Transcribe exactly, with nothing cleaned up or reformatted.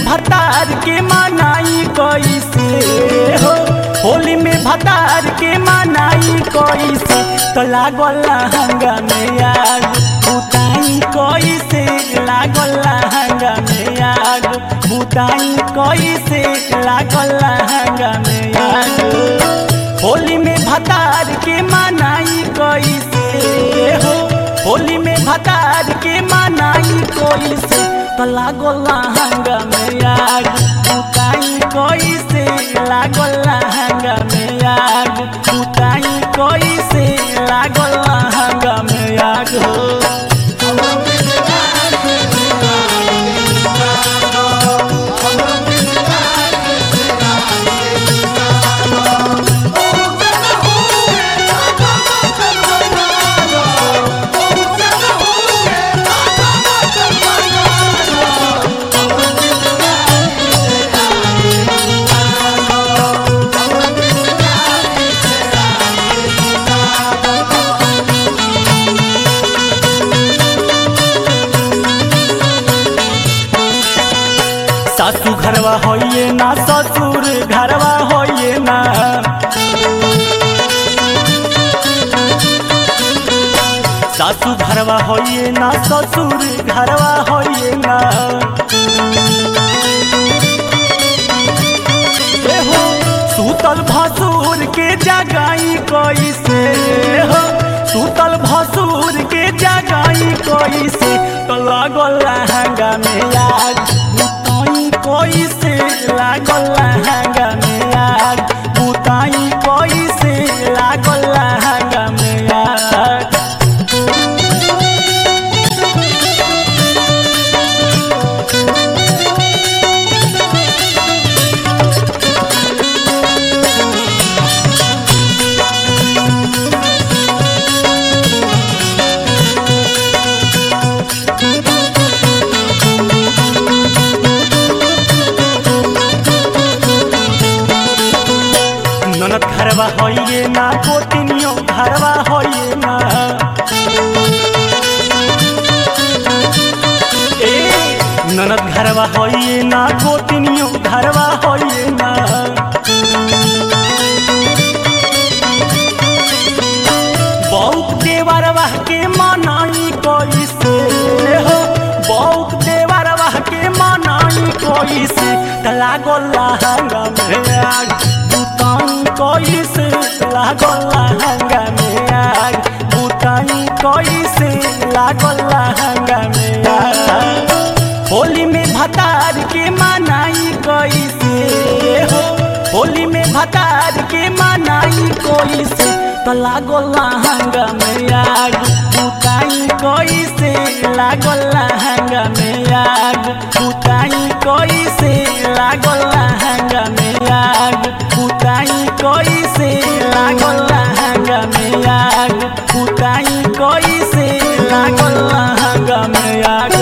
भतार के मनाई कैसे हो, होली में भतार के मनाई कैसे, तो लागल लहंगा में आग बुताई कैसे, लागल लहंगा में आग बुताई कैसे, लागल लहंगा में आग। होली में भतार के मनाई कैसे हो, होली में भतार के मनाई कैसे, तो लागल लहंगा में आग बुताई कैसे, लागल लहंगा में आग बुताई कैसे, लागल लहंगा में आग हो। सासू घरवा होइए ना, ससुर घरवा होइए ना, सासू घरवा होइए ना, ससुर घरवा होइए ना। हो सूतल भसुर के जगाई कैसे हो, सूतल भसुर के जगाई कैसे, तो लागल लहंगा में आग कैसे, लागल लहंगा में आग बुताई कैसे, लागल लहंगा में आग। ननद घरवा होइए ना, गोतनियों घरवा होइए ना, ए ननद घरवा होइए ना, गोतनियों घरवा होइए ना। बौक देवरवा के मनाई कैसे हो, बौक देवरवा के मनाई कैसे, तो लागल लहंगा में आग बुताई कैसे, लागल लहंगा में आग बुताई कैसे, लागल लहंगा में आग। होली में भतार के मनाई कैसे हो, होली में भतार के मनाई कैसे, तो लागल लहंगा में आग बुताई कैसे, लागल लहंगा में आग बुताई कैसे, लागल लहंगा में आग बुताई कैसे, लागल लहंगा में आग बुताई कैसे, लागल लहंगा में आग।